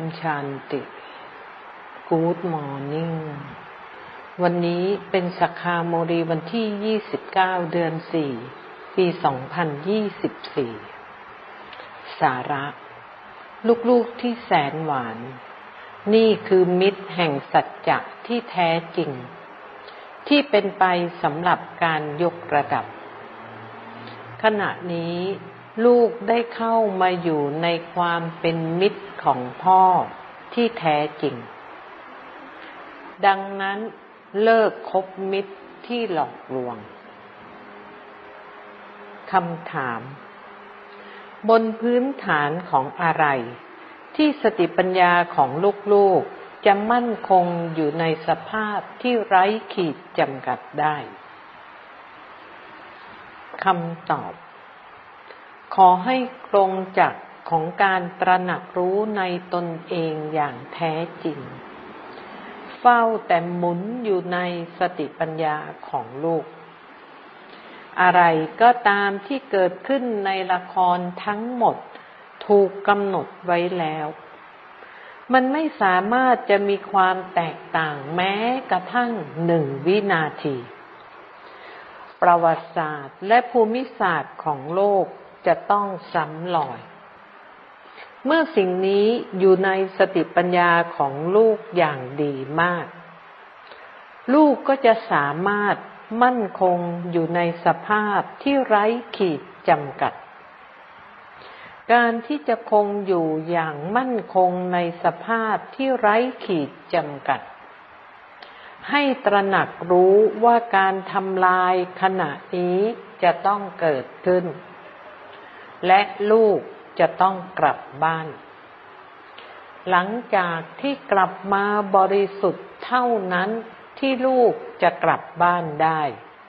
ชันติ Good Morning วันนี้เป็นสักขาโมรีวันที่29เดือน4ปี2024สาระลูกๆที่แสนหวานนี่คือมิตรแห่งสัจจะที่แท้จริงที่เป็นไปสำหรับการยกระดับขณะนี้ลูกได้เข้ามาอยู่ในความเป็นมิตรของพ่อที่แท้จริงดังนั้นเลิกคบมิตรที่หลอกลวงคำถามบนพื้นฐานของอะไรที่สติปัญญาของลูกๆจะมั่นคงอยู่ในสภาพที่ไร้ขีดจำกัดได้คำตอบขอให้กรงจักรของการตระหนักรู้ในตนเองอย่างแท้จริงเฝ้าแต่หมุนอยู่ในสติปัญญาของลูกอะไรก็ตามที่เกิดขึ้นในละครทั้งหมดถูกกำหนดไว้แล้วมันไม่สามารถจะมีความแตกต่างแม้กระทั่ง1 วินาทีประวัติศาสตร์และภูมิศาสตร์ของโลกจะต้องซ้ำรอยเมื่อสิ่งนี้อยู่ในสติปัญญาของลูกอย่างดีมากลูกก็จะสามารถมั่นคงอยู่ในสภาพที่ไร้ขีดจำกัดการที่จะคงอยู่อย่างมั่นคงในสภาพที่ไร้ขีดจำกัดให้ตระหนักรู้ว่าการทำลายขณะนี้จะต้องเกิดขึ้นและลูกจะต้องกลับบ้านหลังจากที่กลับมาบริสุทธิ์เท่านั้นที่ลูกจะกลับบ้านได้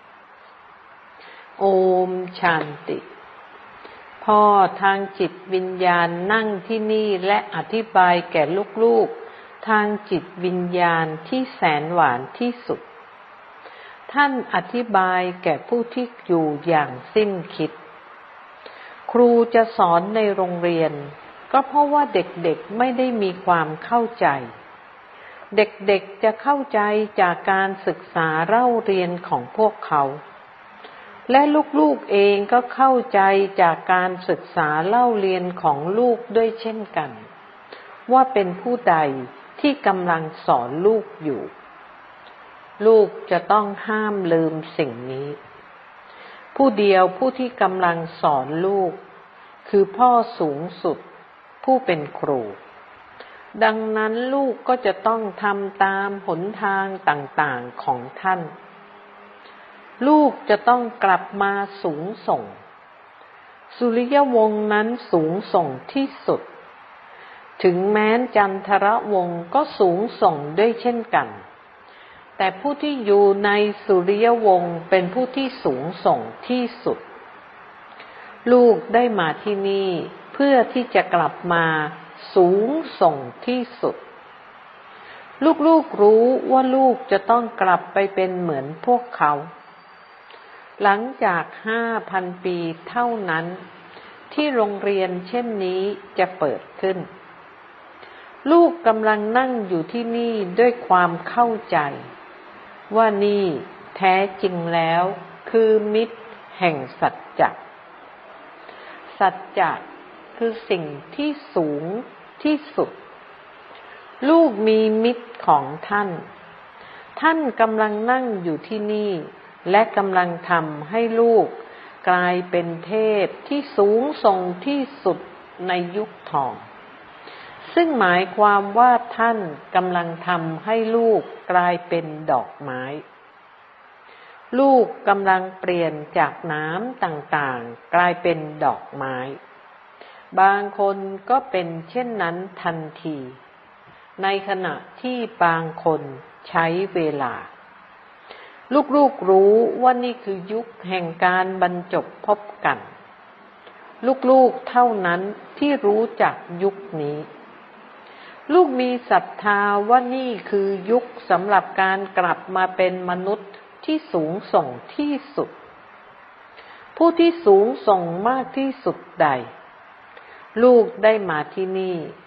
โอมชันติพ่อทางจิตวิญญาณนั่งที่นี่และอธิบายแก่ลูกๆทางจิตวิญญาณที่แสนหวานที่สุดท่านอธิบายแก่ผู้ที่อยู่อย่างสิ้นคิดครูจะสอนในโรงเรียนก็เพราะว่าเด็กๆไม่ได้มีความเข้าใจเด็กๆจะเข้าใจจากการศึกษาเล่าเรียนของพวกเขาและลูกๆเองก็เข้าใจจากการศึกษาเล่าเรียนของลูกด้วยเช่นกันว่าเป็นผู้ใดที่กำลังสอนลูกอยู่ลูกจะต้องห้ามลืมสิ่งนี้ผู้เดียวผู้ที่กำลังสอนลูกคือพ่อสูงสุดผู้เป็นครูดังนั้นลูกก็จะต้องทำตามหนทางต่างๆของท่านลูกจะต้องกลับมาสูงส่งสุริยวงศ์นั้นสูงส่งที่สุดถึงแม้จันทรวงศ์ก็สูงส่งด้วยเช่นกันแต่ผู้ที่อยู่ในสุริยวงศ์เป็นผู้ที่สูงส่งที่สุดลูกได้มาที่นี่เพื่อที่จะกลับมาสูงส่งที่สุดลูกๆรู้ว่าลูกจะต้องกลับไปเป็นเหมือนพวกเขาหลังจาก 5,000 ปีเท่านั้นที่โรงเรียนเช่นนี้จะเปิดขึ้นลูกกำลังนั่งอยู่ที่นี่ด้วยความเข้าใจว่านี่แท้จริงแล้วคือมิตรแห่งสัจจะสัจจะคือสิ่งที่สูงที่สุดลูกมีมิตรของท่านท่านกำลังนั่งอยู่ที่นี่และกำลังทำให้ลูกกลายเป็นเทพที่สูงส่งที่สุดในยุคทองซึ่งหมายความว่าท่านกำลังทำให้ลูกกลายเป็นดอกไม้ลูกกำลังเปลี่ยนจากน้ำต่างๆกลายเป็นดอกไม้บางคนก็เป็นเช่นนั้นทันทีในขณะที่บางคนใช้เวลาลูกๆรู้ว่านี่คือยุคแห่งการบรรจบพบกันลูกๆเท่านั้นที่รู้จักยุคนี้ลูกมีศรัทธาว่านี่คือยุคสำหรับการกลับมาเป็นมนุษย์ที่สูงส่งที่สุดผู้ที่สูงส่งมากที่สุดใดลูกได้มาที่นี่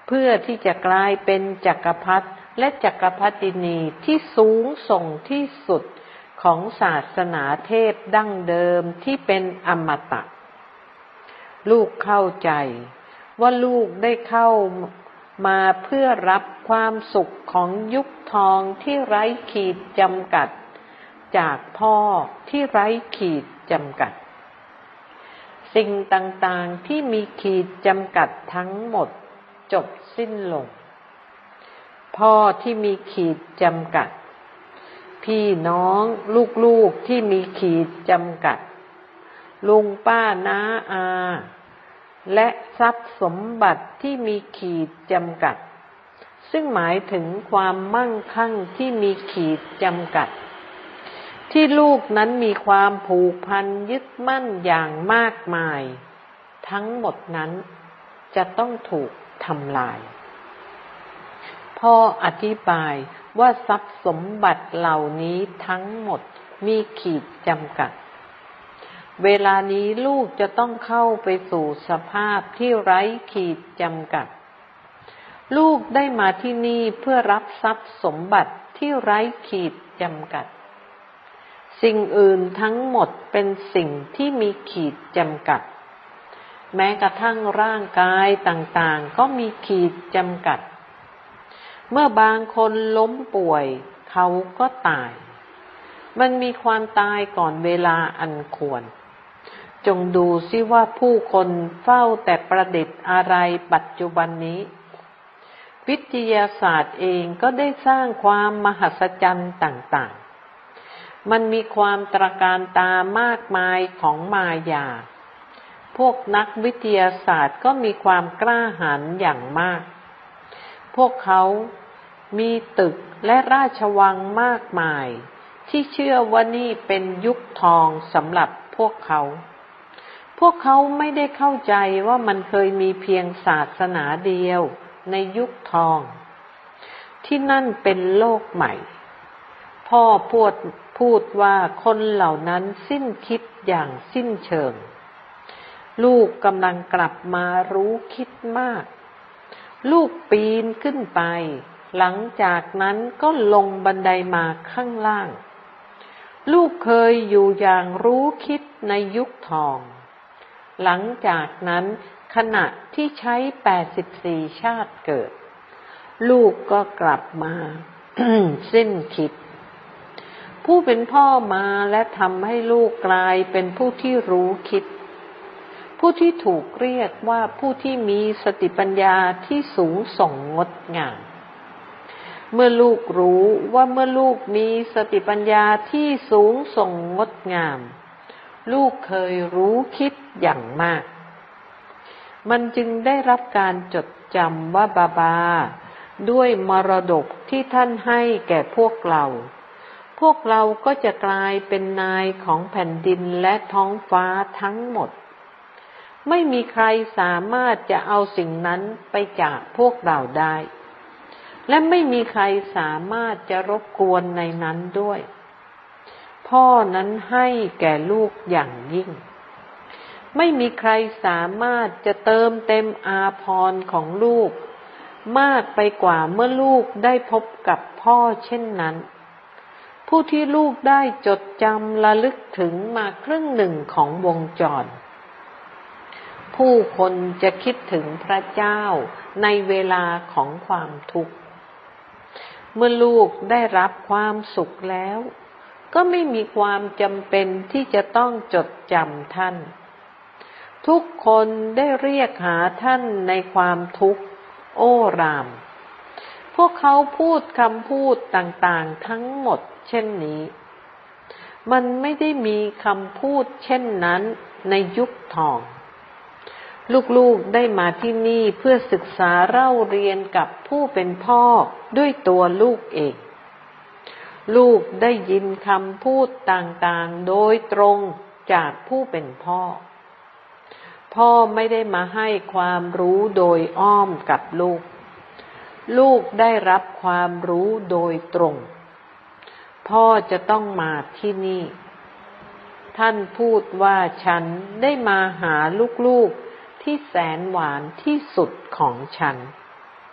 เพื่อที่จะกลายเป็นจักรพรรดิและจักรพรรดินีที่สูงส่งที่สุดของศาสนาเทพดั้งเดิมที่เป็นอมตะลูกเข้าใจว่าลูกได้เข้ามาเพื่อรับความสุขของยุคทองที่ไร้ขีดจำกัดจากพ่อที่ไร้ขีดจำกัดสิ่งต่างๆที่มีขีดจำกัดทั้งหมดจบสิ้นลงพ่อที่มีขีดจำกัดพี่น้องลูกๆที่มีขีดจำกัดลุงป้าน้าอาและทรัพย์สมบัติที่มีขีดจำกัดซึ่งหมายถึงความมั่งคั่งที่มีขีดจำกัดที่ลูกนั้นมีความผูกพันยึดมั่นอย่างมากมายทั้งหมดนั้นจะต้องถูกทำลายพ่ออธิบายว่าทรัพย์สมบัติเหล่านี้ทั้งหมดมีขีดจำกัดเวลานี้ลูกจะต้องเข้าไปสู่สภาพที่ไร้ขีดจำกัดลูกได้มาที่นี่เพื่อรับทรัพย์สมบัติที่ไร้ขีดจำกัดสิ่งอื่นทั้งหมดเป็นสิ่งที่มีขีดจำกัดแม้กระทั่งร่างกายต่างๆก็มีขีดจำกัดเมื่อบางคนล้มป่วยเขาก็ตายมันมีความตายก่อนเวลาอันควรจงดูซิว่าผู้คนเฝ้าแต่ประดิษฐ์อะไรปัจจุบันนี้วิทยาศาสตร์เองก็ได้สร้างความมหัศจรรย์ต่างๆมันมีความตระการตามากมายของมายาพวกนักวิทยาศาสตร์ก็มีความกล้าหาญอย่างมากพวกเขามีตึกและราชวังมากมายที่เชื่อว่านี่เป็นยุคทองสำหรับพวกเขาไม่ได้เข้าใจว่ามันเคยมีเพียงศาสนาเดียวในยุคทองที่นั่นเป็นโลกใหม่พ่อพูดว่าคนเหล่านั้นสิ้นคิดอย่างสิ้นเชิงลูกกำลังกลับมารู้คิดมากลูกปีนขึ้นไปหลังจากนั้นก็ลงบันไดมาข้างล่างลูกเคยอยู่อย่างรู้คิดในยุคทองหลังจากนั้นขณะที่ใช้84ชาติเกิดลูกก็กลับมา สิ้นคิดผู้เป็นพ่อมาและทำให้ลูกกลายเป็นผู้ที่รู้คิดผู้ที่ถูกเรียกว่าผู้ที่มีสติปัญญาที่สูงส่งงดงามเมื่อลูกรู้ว่าเมื่อลูกมีสติปัญญาที่สูงส่งงดงามลูกเคยรู้คิดอย่างมากมันจึงได้รับการจดจำว่าบาบาด้วยมรดกที่ท่านให้แก่พวกเราก็จะกลายเป็นนายของแผ่นดินและท้องฟ้าทั้งหมดไม่มีใครสามารถจะเอาสิ่งนั้นไปจากพวกเราได้และไม่มีใครสามารถจะรบกวนในนั้นด้วยพ่อนั้นให้แก่ลูกอย่างยิ่งไม่มีใครสามารถจะเติมเต็มอาภรณ์ของลูกมากไปกว่าเมื่อลูกได้พบกับพ่อเช่นนั้นผู้ที่ลูกได้จดจำระลึกถึงมาครึ่งหนึ่งของวงจรผู้คนจะคิดถึงพระเจ้าในเวลาของความทุกข์เมื่อลูกได้รับความสุขแล้วก็ไม่มีความจำเป็นที่จะต้องจดจำท่านทุกคนได้เรียกหาท่านในความทุกข์โอ้รามพวกเขาพูดคำพูดต่างๆทั้งหมดเช่นนี้มันไม่ได้มีคำพูดเช่นนั้นในยุคทองลูกๆได้มาที่นี่เพื่อศึกษาเล่าเรียนกับผู้เป็นพ่อด้วยตัวลูกเองลูกได้ยินคำพูดต่างๆโดยตรงจากผู้เป็นพ่อไม่ได้มาให้ความรู้โดยอ้อมกับลูกได้รับความรู้โดยตรงพ่อจะต้องมาที่นี่ท่านพูดว่าฉันได้มาหาลูกๆที่แสนหวานที่สุดของฉัน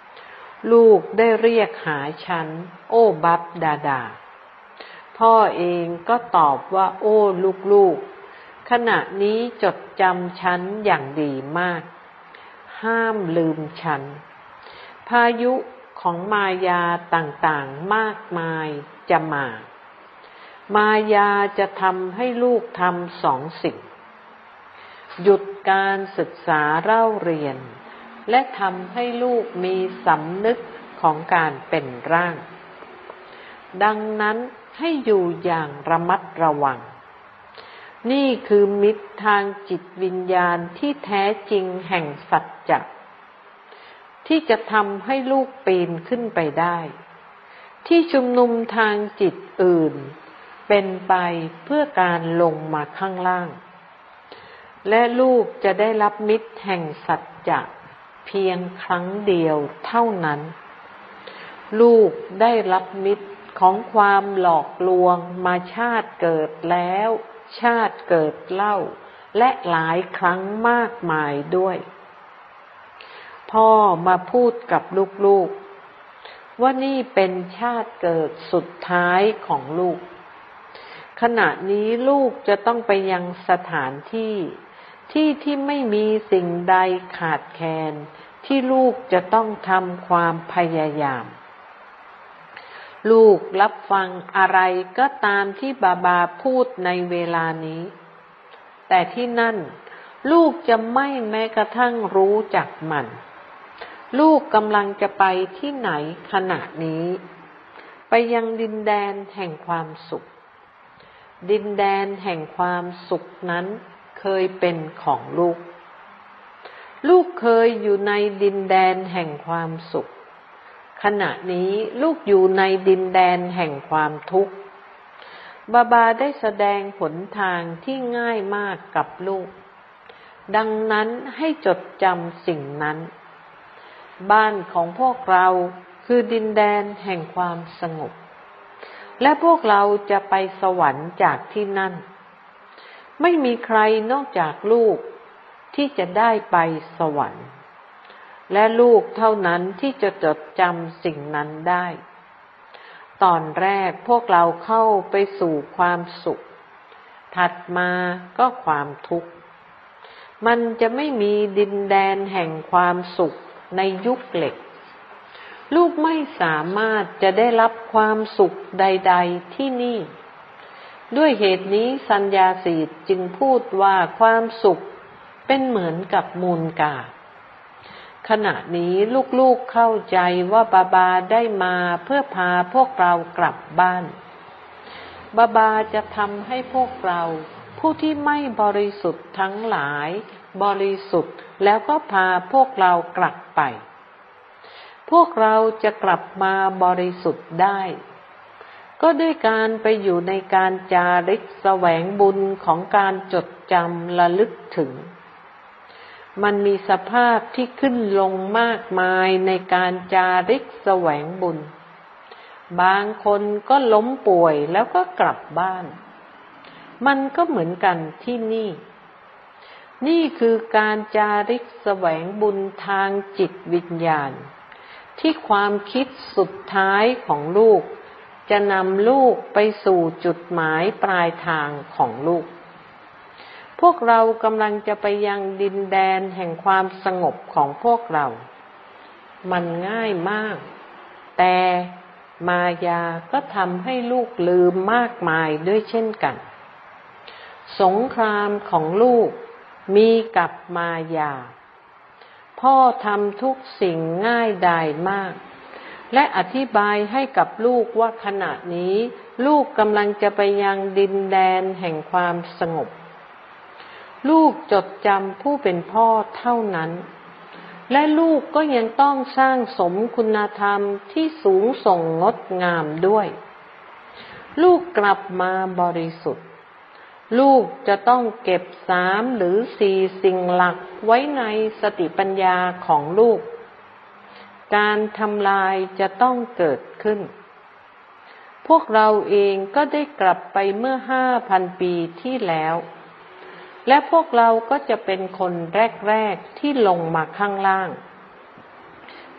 ลูกได้เรียกหาฉันโอ้บับดาดาพ่อเองก็ตอบว่าโอ้ลูกๆขณะนี้จดจำฉันอย่างดีมากห้ามลืมฉันพายุของมายาต่างๆมากมายจะมามายาจะทำให้ลูกทำ2 สิ่งหยุดการศึกษาเล่าเรียนและทำให้ลูกมีสำนึกของการเป็นร่างดังนั้นให้อยู่อย่างระมัดระวังนี่คือมิตรทางจิตวิญญาณที่แท้จริงแห่งสัจจะที่จะทำให้ลูกปีนขึ้นไปได้ที่ชุมนุมทางจิตอื่นเป็นไปเพื่อการลงมาข้างล่างและลูกจะได้รับมิตรแห่งสัจจะเพียงครั้งเดียวเท่านั้นลูกได้รับมิตรของความหลอกลวงมาชาติเกิดแล้วชาติเกิดเล่าและหลายครั้งมากมายด้วยพ่อมาพูดกับลูกๆว่านี่เป็นชาติเกิดสุดท้ายของลูกขณะนี้ลูกจะต้องไปยังสถานที่ที่ไม่มีสิ่งใดขาดแคลนที่ลูกจะต้องทำความพยายามลูกรับฟังอะไรก็ตามที่บาพูดในเวลานี้แต่ที่นั่นลูกจะไม่แม้กระทั่งรู้จักมันลูกกำลังจะไปที่ไหนขณะนี้ไปยังดินแดนแห่งความสุขดินแดนแห่งความสุขนั้นเคยเป็นของลูกลูกเคยอยู่ในดินแดนแห่งความสุขขณะนี้ลูกอยู่ในดินแดนแห่งความทุกข์บาได้แสดงหนทางที่ง่ายมากกับลูกดังนั้นให้จดจำสิ่งนั้นบ้านของพวกเราคือดินแดนแห่งความสงบและพวกเราจะไปสวรรค์จากที่นั่นไม่มีใครนอกจากลูกที่จะได้ไปสวรรค์และลูกเท่านั้นที่จะจดจำสิ่งนั้นได้ตอนแรกพวกเราเข้าไปสู่ความสุขถัดมาก็ความทุกข์มันจะไม่มีดินแดนแห่งความสุขในยุคเหล็กลูกไม่สามารถจะได้รับความสุขใดๆที่นี่ด้วยเหตุนี้สัญญาสีทจึงพูดว่าความสุขเป็นเหมือนกับมูลกาขณะนี้ลูกๆเข้าใจว่าบาได้มาเพื่อพาพวกเรากลับบ้านบาจะทำให้พวกเราผู้ที่ไม่บริสุทธิ์ทั้งหลายบริสุทธิ์แล้วก็พาพวกเรากลับไปพวกเราจะกลับมาบริสุทธิ์ได้ก็ด้วยการไปอยู่ในการจาริกแสวงบุญของการจดจำระลึกถึงมันมีสภาพที่ขึ้นลงมากมายในการจาริกแสวงบุญบางคนก็ล้มป่วยแล้วก็กลับบ้านมันก็เหมือนกันที่นี่คือการจาริกแสวงบุญทางจิตวิญญาณที่ความคิดสุดท้ายของลูกจะนำลูกไปสู่จุดหมายปลายทางของลูกพวกเรากำลังจะไปยังดินแดนแห่งความสงบของพวกเรามันง่ายมากแต่มายาก็ทำให้ลูกลืมมากมายด้วยเช่นกันสงครามของลูกมีกับมายาพ่อทำทุกสิ่งง่ายดายมากและอธิบายให้กับลูกว่าขณะนี้ลูกกำลังจะไปยังดินแดนแห่งความสงบลูกจดจำผู้เป็นพ่อเท่านั้นและลูกก็ยังต้องสร้างสมคุณธรรมที่สูงส่งงดงามด้วยลูกกลับมาบริสุทธิ์ลูกจะต้องเก็บ3 หรือ 4สิ่งหลักไว้ในสติปัญญาของลูกการทำลายจะต้องเกิดขึ้นพวกเราเองก็ได้กลับไปเมื่อ 5,000 ปีที่แล้วและพวกเราก็จะเป็นคนแรกๆที่ลงมาข้างล่าง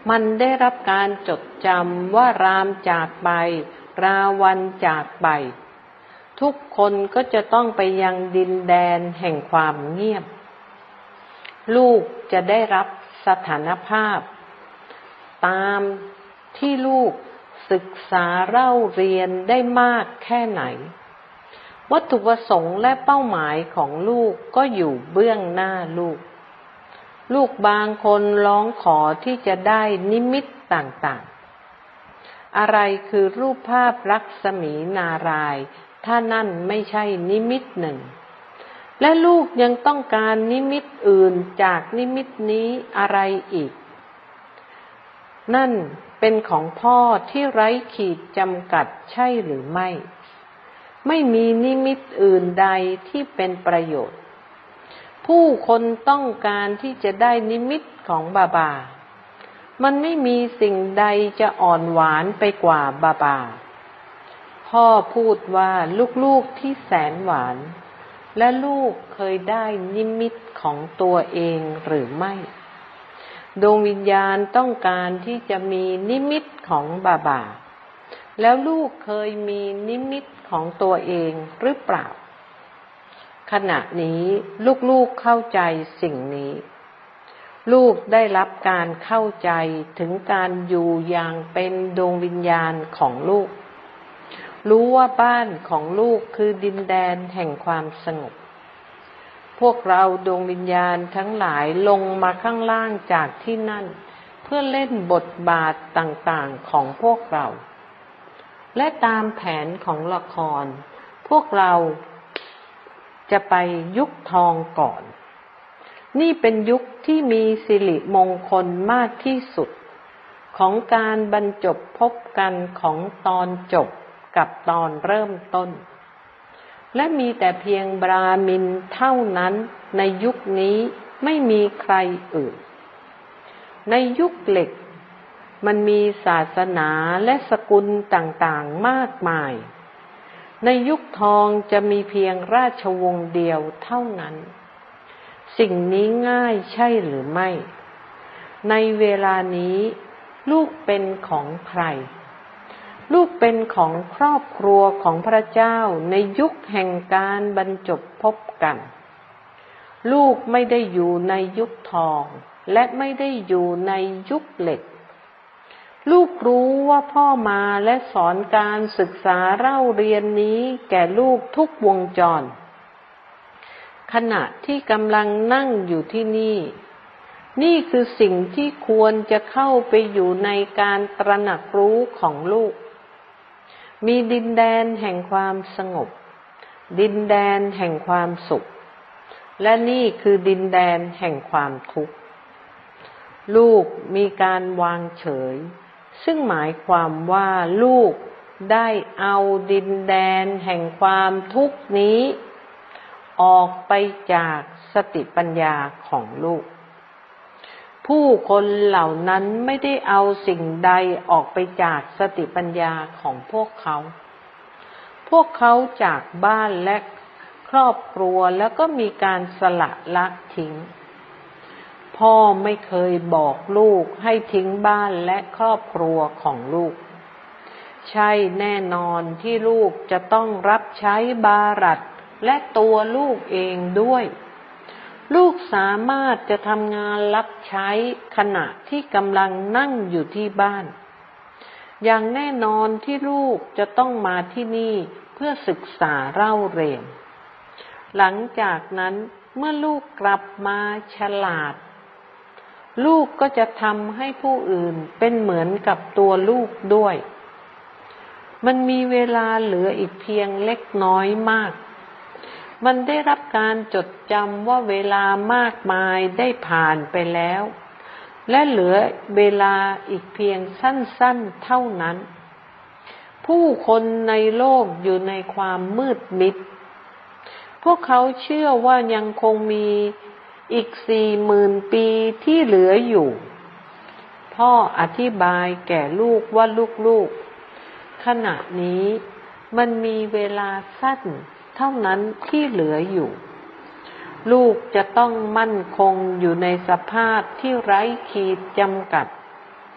มันได้รับการจดจำว่ารามจากไปราวันจากไปทุกคนก็จะต้องไปยังดินแดนแห่งความเงียบลูกจะได้รับสถานภาพตามที่ลูกศึกษาเล่าเรียนได้มากแค่ไหนวัตถุประสงค์และเป้าหมายของลูกก็อยู่เบื้องหน้าลูกบางคนร้องขอที่จะได้นิมิตต่างๆอะไรคือรูปภาพลักษมีนารายณ์ถ้านั่นไม่ใช่นิมิตหนึ่งและลูกยังต้องการนิมิตอื่นจากนิมิตนี้อะไรอีกนั่นเป็นของพ่อที่ไร้ขีดจำกัดใช่หรือไม่มีนิมิตอื่นใดที่เป็นประโยชน์ผู้คนต้องการที่จะได้นิมิตของบาบามันไม่มีสิ่งใดจะอ่อนหวานไปกว่าบาบาพ่อพูดว่าลูกๆที่แสนหวานและลูกเคยได้นิมิตของตัวเองหรือไม่ดวงวิญญาณต้องการที่จะมีนิมิตของบาบาแล้วลูกเคยมีนิมิตของตัวเองหรือเปล่าขณะนี้ลูกๆเข้าใจสิ่งนี้ลูกได้รับการเข้าใจถึงการอยู่อย่างเป็นดวงวิญญาณของลูกรู้ว่าบ้านของลูกคือดินแดนแห่งความสงบพวกเราดวงวิญญาณทั้งหลายลงมาข้างล่างจากที่นั่นเพื่อเล่นบทบาทต่างๆของพวกเราและตามแผนของละครพวกเราจะไปยุคทองก่อนนี่เป็นยุคที่มีสิริมงคลมากที่สุดของการบรรจบพบกันของตอนจบกับตอนเริ่มต้นและมีแต่เพียงบราหมินเท่านั้นในยุคนี้ไม่มีใครอื่นในยุคเหล็กมันมีศาสนาและสกุลต่างๆมากมายในยุคทองจะมีเพียงราชวงศ์เดียวเท่านั้นสิ่งนี้ง่ายใช่หรือไม่ในเวลานี้ลูกเป็นของใครลูกเป็นของครอบครัวของพระเจ้าในยุคแห่งการบรรจบพบกันลูกไม่ได้อยู่ในยุคทองและไม่ได้อยู่ในยุคเหล็กลูกรู้ว่าพ่อมาและสอนการศึกษาเล่าเรียนนี้แก่ลูกทุกวงจรขณะที่กำลังนั่งอยู่ที่นี่นี่คือสิ่งที่ควรจะเข้าไปอยู่ในการตระหนักรู้ของลูกมีดินแดนแห่งความสงบดินแดนแห่งความสุขและนี่คือดินแดนแห่งความทุกข์ลูกมีการวางเฉยซึ่งหมายความว่าลูกได้เอาดินแดนแห่งความทุกข์นี้ออกไปจากสติปัญญาของลูกผู้คนเหล่านั้นไม่ได้เอาสิ่งใดออกไปจากสติปัญญาของพวกเขาจากบ้านและครอบครัวแล้วก็มีการสละละทิ้งพ่อไม่เคยบอกลูกให้ทิ้งบ้านและครอบครัวของลูกใช่แน่นอนที่ลูกจะต้องรับใช้บารัตและตัวลูกเองด้วยลูกสามารถจะทำงานรับใช้ขณะที่กำลังนั่งอยู่ที่บ้านอย่างแน่นอนที่ลูกจะต้องมาที่นี่เพื่อศึกษาเล่าเรียนหลังจากนั้นเมื่อลูกกลับมาฉลาดลูกก็จะทำให้ผู้อื่นเป็นเหมือนกับตัวลูกด้วยมันมีเวลาเหลืออีกเพียงเล็กน้อยมากมันได้รับการจดจำว่าเวลามากมายได้ผ่านไปแล้วและเหลือเวลาอีกเพียงสั้นๆเท่านั้นผู้คนในโลกอยู่ในความมืดมิดพวกเขาเชื่อว่ายังคงมีอีก 40,000 ปีที่เหลืออยู่พ่ออธิบายแก่ลูกว่าลูกๆขณะนี้มันมีเวลาสั้นเท่านั้นที่เหลืออยู่ลูกจะต้องมั่นคงอยู่ในสภาพที่ไร้ขีดจำกัด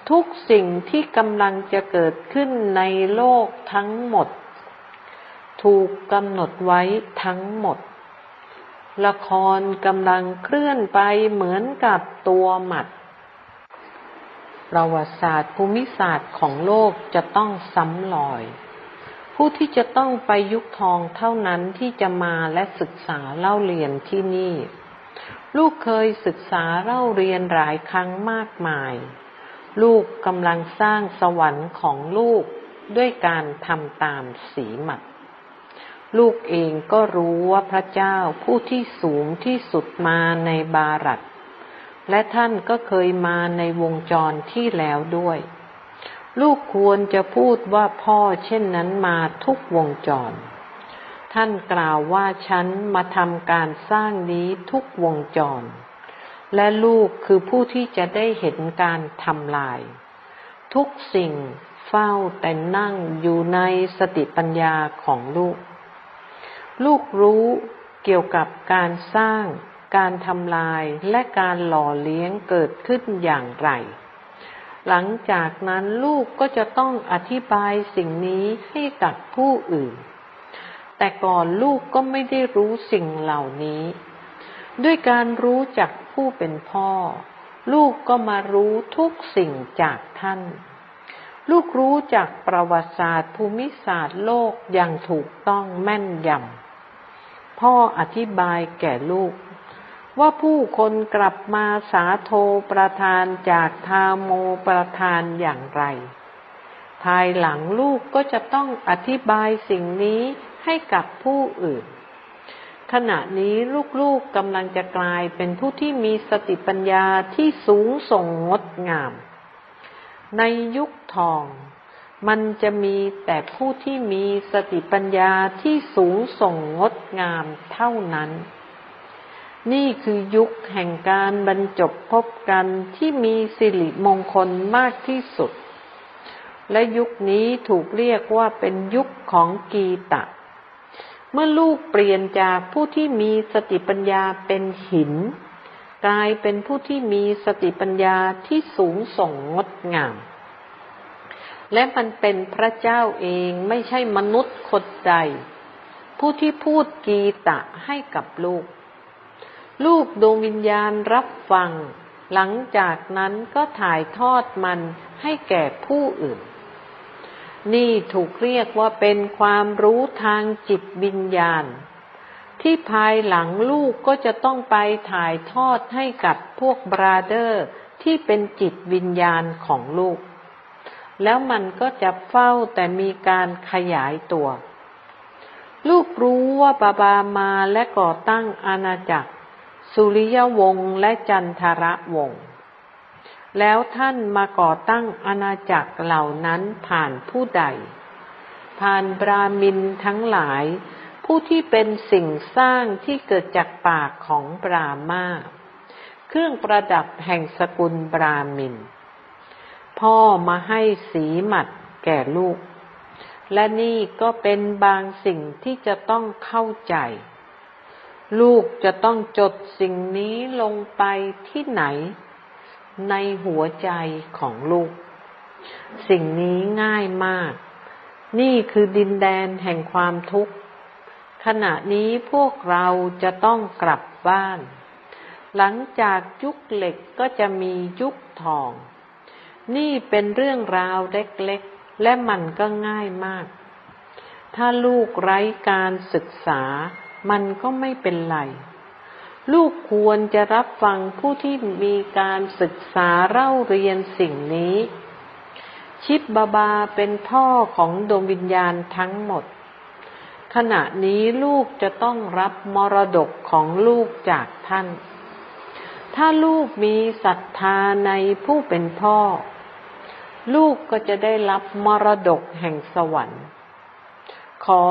ทุกสิ่งที่กำลังจะเกิดขึ้นในโลกทั้งหมดถูกกำหนดไว้ทั้งหมดละครกำลังเคลื่อนไปเหมือนกับตัวหมัดประวัติศาสตร์ภูมิศาสตร์ของโลกจะต้องซ้ำรอยผู้ที่จะต้องไปยุคทองเท่านั้นที่จะมาและศึกษาเล่าเรียนที่นี่ลูกเคยศึกษาเล่าเรียนหลายครั้งมากมายลูกกำลังสร้างสวรรค์ของลูกด้วยการทำตามสีหมัดลูกเองก็รู้ว่าพระเจ้าผู้ที่สูงที่สุดมาในบารัตและท่านก็เคยมาในวงจรที่แล้วด้วยลูกควรจะพูดว่าพ่อเช่นนั้นมาทุกวงจรท่านกล่าวว่าฉันมาทำการสร้างนี้ทุกวงจรและลูกคือผู้ที่จะได้เห็นการทำลายทุกสิ่งเฝ้าแต่นั่งอยู่ในสติปัญญาของลูกลูกรู้เกี่ยวกับการสร้างการทำลายและการหล่อเลี้ยงเกิดขึ้นอย่างไรหลังจากนั้นลูกก็จะต้องอธิบายสิ่งนี้ให้กับผู้อื่นแต่ก่อนลูกก็ไม่ได้รู้สิ่งเหล่านี้ด้วยการรู้จักผู้เป็นพ่อลูกก็มารู้ทุกสิ่งจากท่านลูกรู้จักประวัติศาสตร์ภูมิศาสตร์โลกอย่างถูกต้องแม่นยำพ่ออธิบายแก่ลูกว่าผู้คนกลับมาสาโทประทานจากทาโมประทานอย่างไรภายหลังลูกก็จะต้องอธิบายสิ่งนี้ให้กับผู้อื่นขณะนี้ลูกๆกำลังจะกลายเป็นผู้ที่มีสติปัญญาที่สูงส่งงดงามในยุคทองมันจะมีแต่ผู้ที่มีสติปัญญาที่สูงส่งงดงามเท่านั้นนี่คือยุคแห่งการบรรจบพบกันที่มีสิริมงคลมากที่สุดและยุคนี้ถูกเรียกว่าเป็นยุคของกีตะเมื่อลูกเปลี่ยนจากผู้ที่มีสติปัญญาเป็นหินกลายเป็นผู้ที่มีสติปัญญาที่สูงส่งงดงามและมันเป็นพระเจ้าเองไม่ใช่มนุษย์คนใดผู้ที่พูดกีตะให้กับลูกดวงวิญญาณรับฟังหลังจากนั้นก็ถ่ายทอดมันให้แก่ผู้อื่นนี่ถูกเรียกว่าเป็นความรู้ทางจิตวิญญาณที่ภายหลังลูกก็จะต้องไปถ่ายทอดให้กับพวกบราเดอร์ที่เป็นจิตวิญญาณของลูกแล้วมันก็จะเฝ้าแต่มีการขยายตัวลูกรู้ว่าบาบามาและก่อตั้งอาณาจักรสุริยวงศ์และจันทรวงศ์แล้วท่านมาก่อตั้งอาณาจักรเหล่านั้นผ่านผู้ใดผ่านบราหมินทั้งหลายผู้ที่เป็นสิ่งสร้างที่เกิดจากปากของบราหมาเครื่องประดับแห่งสกุลบราหมินพ่อมาให้สีหมัดแก่ลูกและนี่ก็เป็นบางสิ่งที่จะต้องเข้าใจลูกจะต้องจดสิ่งนี้ลงไปที่ไหนในหัวใจของลูกสิ่งนี้ง่ายมากนี่คือดินแดนแห่งความทุกข์ขณะนี้พวกเราจะต้องกลับบ้านหลังจากยุคเหล็กก็จะมียุคทองนี่เป็นเรื่องราวเล็กๆและมันก็ง่ายมากถ้าลูกไร้การศึกษามันก็ไม่เป็นไรลูกควรจะรับฟังผู้ที่มีการศึกษาเล่าเรียนสิ่งนี้ชิบบาบาเป็นพ่อของดวงวิญญาณทั้งหมดขณะนี้ลูกจะต้องรับมรดกของลูกจากท่านถ้าลูกมีศรัทธาในผู้เป็นพ่อลูกก็จะได้รับมรดกแห่งสวรรค์ขอ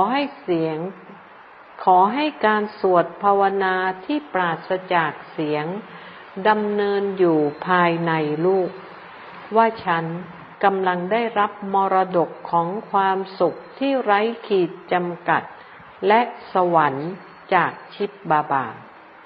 ให้การสวดภาวนาที่ปราศจากเสียงดำเนินอยู่ภายในลูกว่าฉันกำลังได้รับมรดกของความสุขที่ไร้ขีดจำกัดและสวรรค์จากชิบบาบา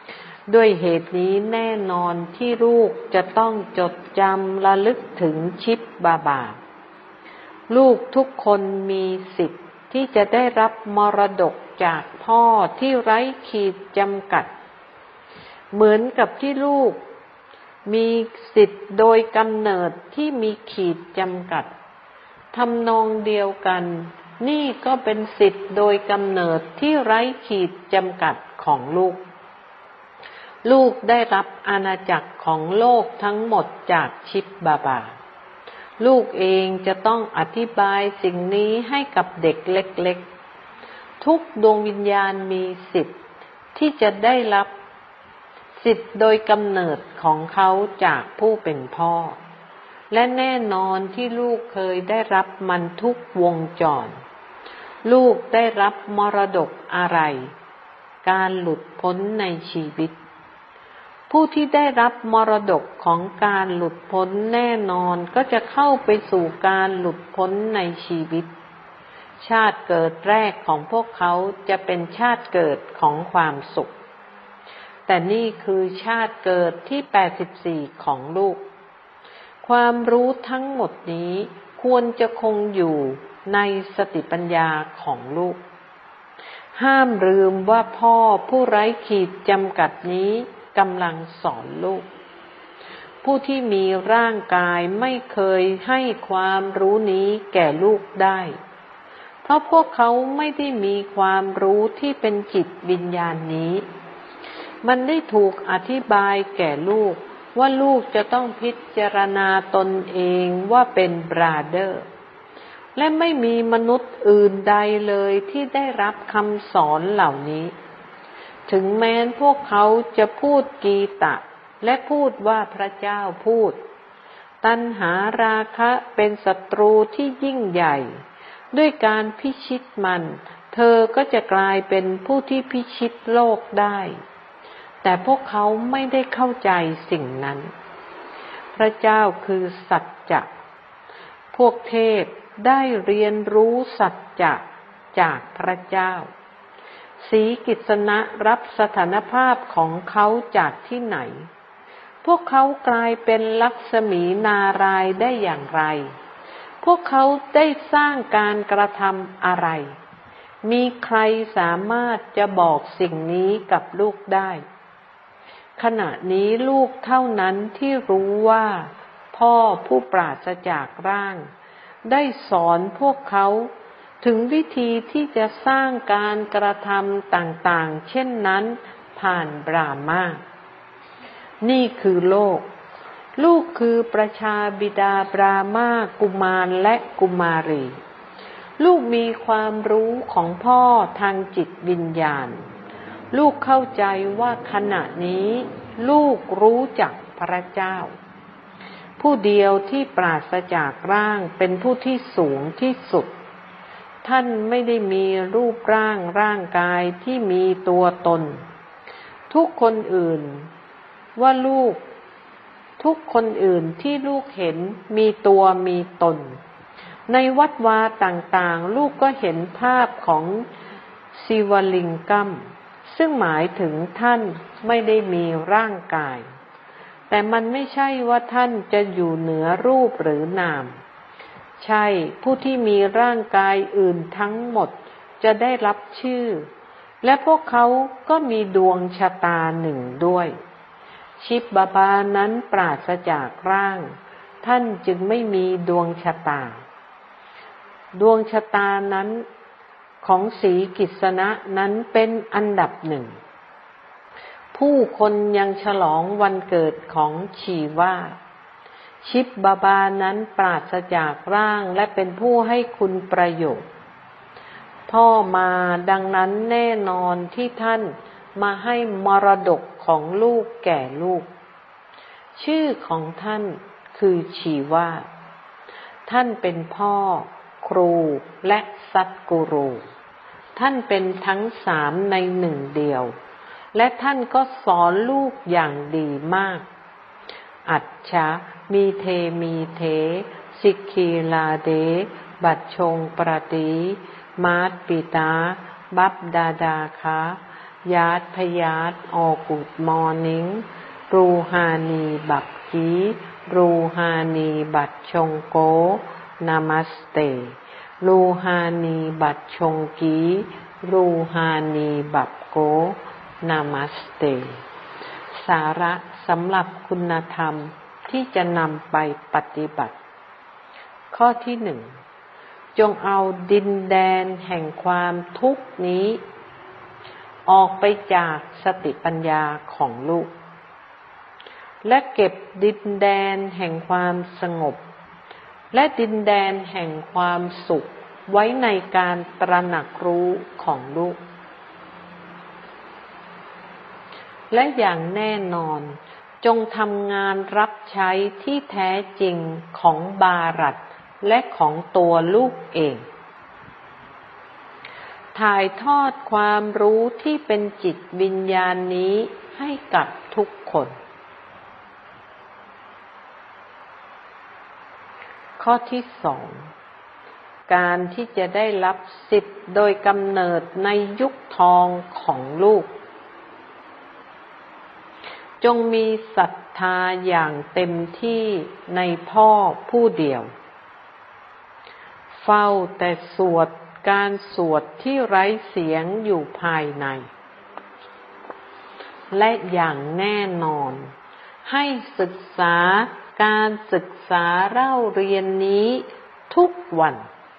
ด้วยเหตุนี้แน่นอนที่ลูกจะต้องจดจำระลึกถึงชิปบาบาลูกทุกคนมีสิทธิ์ที่จะได้รับมรดกจากพ่อที่ไร้ขีดจำกัดเหมือนกับที่ลูกมีสิทธิ์โดยกำเนิดที่มีขีดจำกัดทำนองเดียวกันนี่ก็เป็นสิทธิ์โดยกำเนิดที่ไร้ขีดจำกัดของลูกลูกได้รับอาณาจักรของโลกทั้งหมดจากชิปบาบาลูกเองจะต้องอธิบายสิ่งนี้ให้กับเด็กเล็กๆทุกดวงวิญญาณมีสิทธิ์ที่จะได้รับสิทธิ์โดยกำเนิดของเขาจากผู้เป็นพ่อและแน่นอนที่ลูกเคยได้รับมันทุกวงจรลูกได้รับมรดกอะไรการหลุดพ้นในชีวิตผู้ที่ได้รับมรดกของการหลุดพ้นแน่นอนก็จะเข้าไปสู่การหลุดพ้นในชีวิตชาติเกิดแรกของพวกเขาจะเป็นชาติเกิดของความสุขแต่นี่คือชาติเกิดที่84ของลูกความรู้ทั้งหมดนี้ควรจะคงอยู่ในสติปัญญาของลูกห้ามลืมว่าพ่อผู้ไร้ขีดจำกัดนี้กำลังสอนลูกผู้ที่มีร่างกายไม่เคยให้ความรู้นี้แก่ลูกได้เพราะพวกเขาไม่ได้มีความรู้ที่เป็นจิตวิญญาณนี้มันได้ถูกอธิบายแก่ลูกว่าลูกจะต้องพิจารณาตนเองว่าเป็นบราเดอร์และไม่มีมนุษย์อื่นใดเลยที่ได้รับคำสอนเหล่านี้ถึงแม้พวกเขาจะพูดกีตะและพูดว่าพระเจ้าพูดตัณหาราคะเป็นศัตรูที่ยิ่งใหญ่ด้วยการพิชิตมันเธอก็จะกลายเป็นผู้ที่พิชิตโลกได้แต่พวกเขาไม่ได้เข้าใจสิ่งนั้นพระเจ้าคือสัจจะพวกเทพได้เรียนรู้สัจจะจากพระเจ้าศรีกิษณะรับสถานภาพของเขาจากที่ไหนพวกเขากลายเป็นลักษมีนารายณ์ได้อย่างไรพวกเขาได้สร้างการกระทำอะไรมีใครสามารถจะบอกสิ่งนี้กับลูกได้ขณะนี้ลูกเท่านั้นที่รู้ว่าพ่อผู้ปราศจากร่างได้สอนพวกเขาถึงวิธีที่จะสร้างการกระทำต่างๆเช่นนั้นผ่านบราหมานี่คือโลกลูกคือประชาบิดาบราหมากุมารและกุมารีลูกมีความรู้ของพ่อทางจิตวิญญาณลูกเข้าใจว่าขณะนี้ลูกรู้จักพระเจ้าผู้เดียวที่ปราศจากร่างเป็นผู้ที่สูงที่สุดท่านไม่ได้มีรูปร่างกายที่มีตัวตนทุกคนอื่นที่ลูกเห็นมีตัวมีตนในวัดวาต่างๆลูกก็เห็นภาพของศิวลิงกัมซึ่งหมายถึงท่านไม่ได้มีร่างกายแต่มันไม่ใช่ว่าท่านจะอยู่เหนือรูปหรือนามใช่ผู้ที่มีร่างกายอื่นทั้งหมดจะได้รับชื่อและพวกเขาก็มีดวงชะตาหนึ่งด้วยชิปบาบานั้นปราศจากร่างท่านจึงไม่มีดวงชะตาดวงชะตานั้นของศรีกิษณะนั้นเป็นอันดับหนึ่งผู้คนยังฉลองวันเกิดของชีวาชิปบาบานั้นปราศจากร่างและเป็นผู้ให้คุณประโยชน์พ่อมาดังนั้นแน่นอนที่ท่านมาให้มรดกของลูกแก่ลูกชื่อของท่านคือชีวาท่านเป็นพ่อครูและสัตกูรูท่านเป็นทั้งสามในหนึ่งเดียวและท่านก็สอนลูกอย่างดีมากอัจฉะมีเทสิกขีลาเดบัดชงประติมาตปิตาบับดาดาคะยาดพยาดออกูดมอร์นิ่งรูฮานีบักกีรูฮานีบัดชงโกนามัสเตรูฮานีบัดชงกีรูฮานีบับโกนามัสเตสาระสำหรับคุณธรรมที่จะนำไปปฏิบัติข้อที่หนึ่งจงเอาดินแดนแห่งความทุกข์นี้ออกไปจากสติปัญญาของลูกและเก็บดินแดนแห่งความสงบและดินแดนแห่งความสุขไว้ในการตระหนักรู้ของลูกและอย่างแน่นอนจงทำงานรับใช้ที่แท้จริงของบารัตและของตัวลูกเองถ่ายทอดความรู้ที่เป็นจิตวิญญาณนี้ให้กับทุกคนข้อที่สองการที่จะได้รับสิทธิ์โดยกำเนิดในยุคทองของลูกจงมีศรัทธาอย่างเต็มที่ในพ่อผู้เดียวเฝ้าแต่สวดการสวดที่ไร้เสียงอยู่ภายในและอย่างแน่นอนให้ศึกษาการศึกษาเล่าเรียนนี้ทุกวัน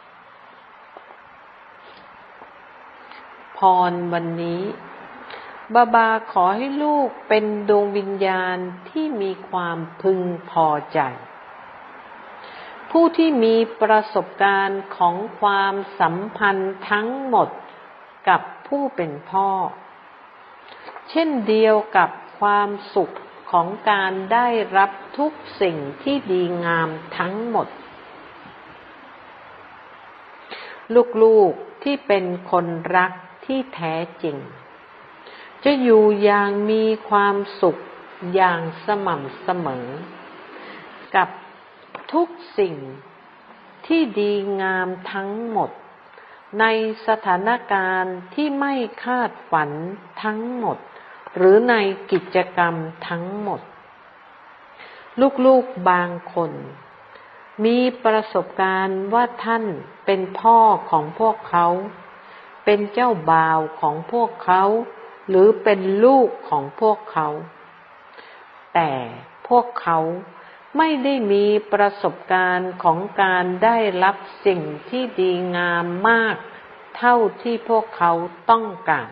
พรวันนี้บาขอให้ลูกเป็นดวงวิญญาณที่มีความพึงพอใจผู้ที่มีประสบการณ์ของความสัมพันธ์ทั้งหมดกับผู้เป็นพ่อเช่นเดียวกับความสุขของการได้รับทุกสิ่งที่ดีงามทั้งหมดลูกๆที่เป็นคนรักที่แท้จริงจะอยู่อย่างมีความสุขอย่างสม่ำเสมอกับทุกสิ่งที่ดีงามทั้งหมดในสถานการณ์ที่ไม่คาดฝันทั้งหมดหรือในกิจกรรมทั้งหมดลูกๆบางคนมีประสบการณ์ว่าท่านเป็นพ่อของพวกเขาเป็นเจ้าบ่าวของพวกเขาหรือเป็นลูกของพวกเขาแต่พวกเขาไม่ได้มีประสบการณ์ของการได้รับสิ่งที่ดีงามมากเท่าที่พวกเขาต้องการ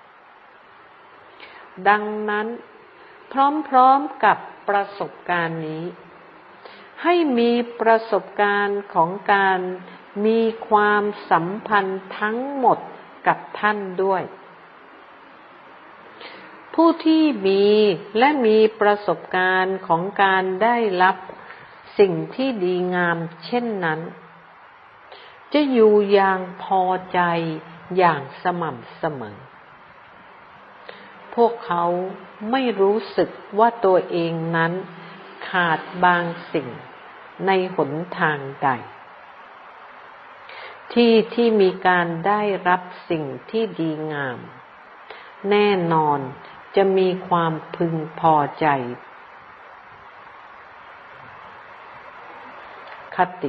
ดังนั้นพร้อมๆกับประสบการณ์นี้ให้มีประสบการณ์ของการมีความสัมพันธ์ทั้งหมดกับท่านด้วยผู้ที่มีและมีประสบการณ์ของการได้รับสิ่งที่ดีงามเช่นนั้นจะอยู่อย่างพอใจอย่างสม่ำเสมอพวกเขาไม่รู้สึกว่าตัวเองนั้นขาดบางสิ่งในหนทางใดที่มีการได้รับสิ่งที่ดีงามแน่นอนจะมีความพึงพอใจคติ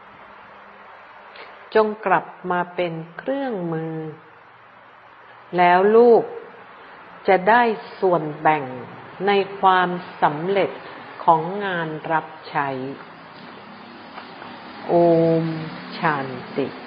จงกลับมาเป็นเครื่องมือแล้วลูกจะได้ส่วนแบ่งในความสำเร็จของงานรับใช้โอมชันติ